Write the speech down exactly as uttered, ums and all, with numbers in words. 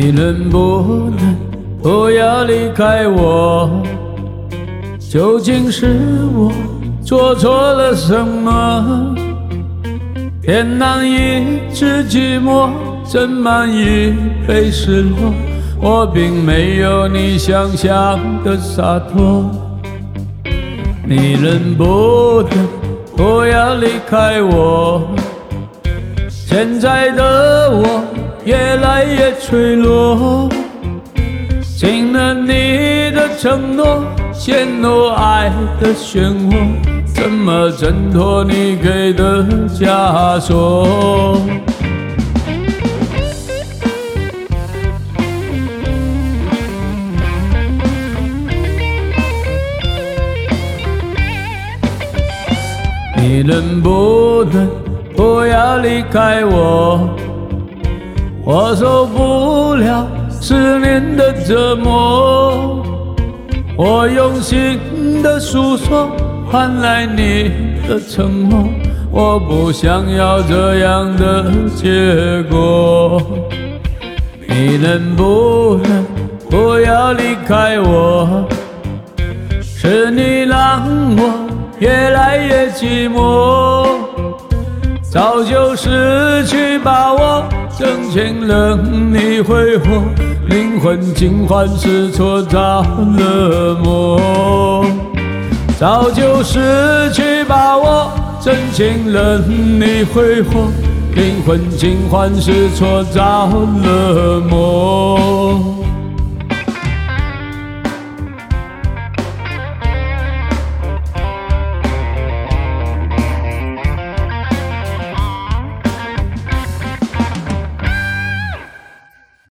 你能不能不要离开我？究竟是我做错了什么？偏难抑制寂寞，斟满一杯失落。我并没有你想象的洒脱。你能不能不要离开我？现在的我越来越脆弱，尽了你的承诺，陷入爱的漩涡，怎么挣脱你给的枷锁？你能不能不要离开我？我受不了思念的折磨，我用心的诉说换来你的承诺，我不想要这样的结果。你能不能不要离开我？是你让我越来越寂寞，早就失去把握，真情任你挥霍，灵魂尽欢失措着了魔。早就失去把握，真情任你挥霍，灵魂尽欢失措着了魔。